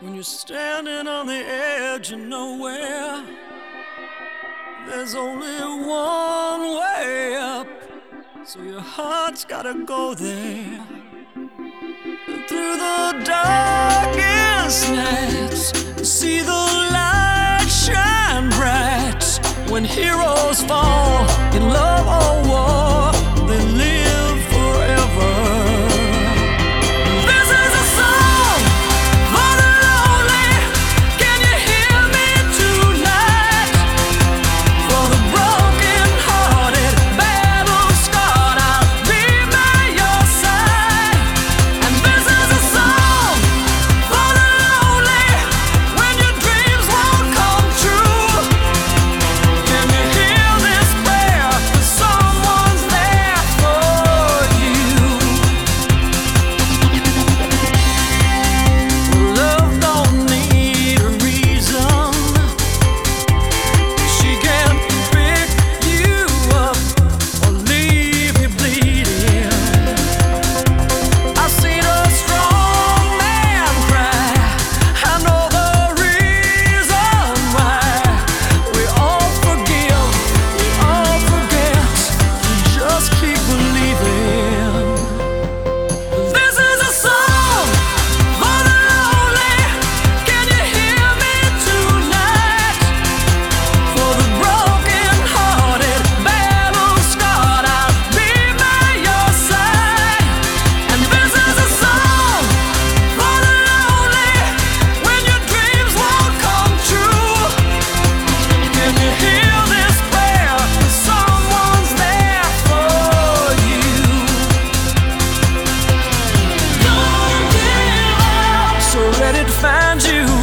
When you're standing on the edge of nowhere, there's only one way up, so your heart's gotta go there. And through the darkest nights, see the light shine bright. When heroes fall in love or war, they live forever. Ready to find you.